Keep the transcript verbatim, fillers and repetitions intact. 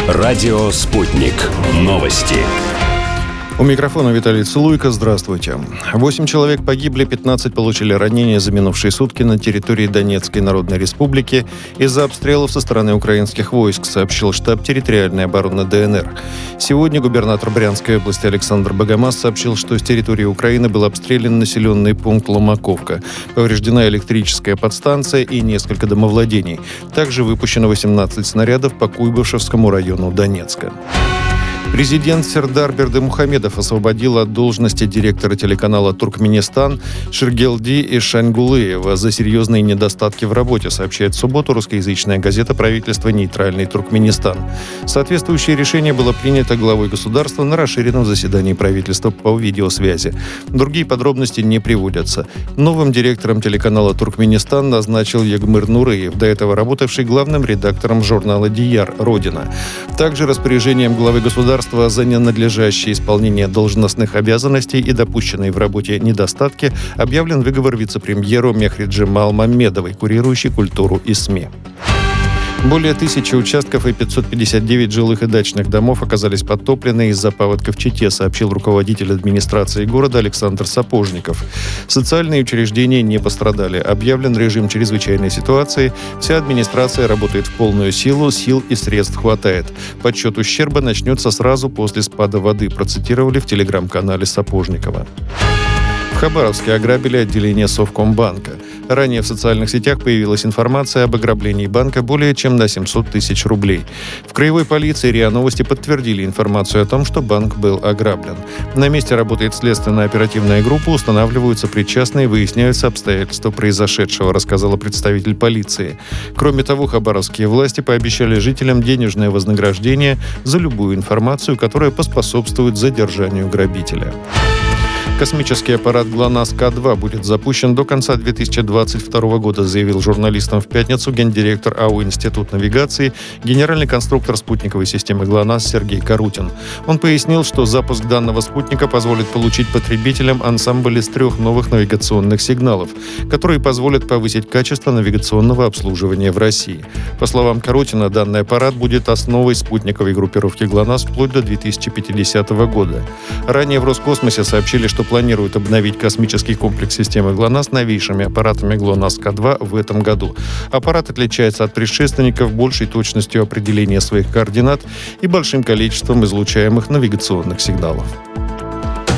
Радио «Спутник». Новости. У микрофона Виталий Цилуйко. Здравствуйте. Восемь человек погибли, пятнадцать получили ранения за минувшие сутки на территории Донецкой Народной Республики из-за обстрелов со стороны украинских войск, сообщил штаб территориальной обороны ДНР. Сегодня губернатор Брянской области Александр Богомаз сообщил, что с территории Украины был обстрелян населенный пункт Ломаковка. Повреждена электрическая подстанция и несколько домовладений. Также выпущено восемнадцать снарядов по Куйбышевскому району Донецка. Президент Сердар Бердымухамедов освободил от должности директора телеканала «Туркменистан» Ширгелди Ишангулыева за серьезные недостатки в работе, сообщает в субботу русскоязычная газета правительства «Нейтральный Туркменистан». Соответствующее решение было принято главой государства на расширенном заседании правительства по видеосвязи. Другие подробности не приводятся. Новым директором телеканала «Туркменистан» назначил Ягмыр Нурыев, до этого работавший главным редактором журнала «Дияр. Родина». Также распоряжением главы государства за ненадлежащее исполнение должностных обязанностей и допущенные в работе недостатки объявлен выговор вице-премьеру Мехриджимал Маммедовой, курирующей культуру и СМИ. Более тысячи участков и пятьсот пятьдесят девять жилых и дачных домов оказались подтоплены из-за паводка в Чите, сообщил руководитель администрации города Александр Сапожников. Социальные учреждения не пострадали. Объявлен режим чрезвычайной ситуации. Вся администрация работает в полную силу, сил и средств хватает. Подсчет ущерба начнется сразу после спада воды, процитировали в телеграм-канале Сапожникова. В Хабаровске ограбили отделение Совкомбанка. Ранее в социальных сетях появилась информация об ограблении банка более чем на семьсот тысяч рублей. В краевой полиции РИА Новости подтвердили информацию о том, что банк был ограблен. На месте работает следственная оперативная группа, устанавливаются причастные, выясняются обстоятельства произошедшего, рассказала представитель полиции. Кроме того, хабаровские власти пообещали жителям денежное вознаграждение за любую информацию, которая поспособствует задержанию грабителя. Космический аппарат ГЛОНАСС К два будет запущен до конца две тысячи двадцать второго года, заявил журналистам в пятницу гендиректор АО «Институт навигации», генеральный конструктор спутниковой системы ГЛОНАСС Сергей Карутин. Он пояснил, что запуск данного спутника позволит получить потребителям ансамбль из трех новых навигационных сигналов, которые позволят повысить качество навигационного обслуживания в России. По словам Карутина, данный аппарат будет основой спутниковой группировки ГЛОНАСС вплоть до две тысячи пятидесятого года. Ранее в Роскосмосе сообщили, что планируют обновить космический комплекс системы ГЛОНАСС новейшими аппаратами ГЛОНАСС К два в этом году. Аппарат отличается от предшественников большей точностью определения своих координат и большим количеством излучаемых навигационных сигналов.